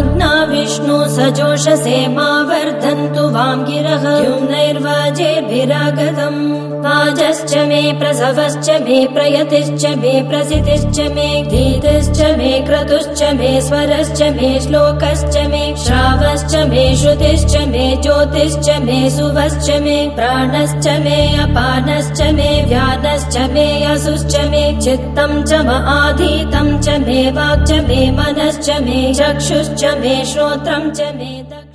भग्ना विष्णु सजोषसे मा वर्धन्तु वां गिरः द्युम्नैर्वाजेभिरागतम् वाजश्च मे प्रसवश्च मे प्रयतिश्च मे प्रसितिश्च मे धीतिश्च मे क्रतुश्च मे स्वरश्च मे श्लोकश्च मे श्रावश्च मे श्रुतिश्च मे ज्योतिश्च मे सुवश्च मे प्राणश्च मे अपानश्च मे व्यानश्च मे असुश्च मे चित्तं च म आधीतं च मे वाक् च मे मनश्च मे चक्षुश्च मे श्रोत्रं च मे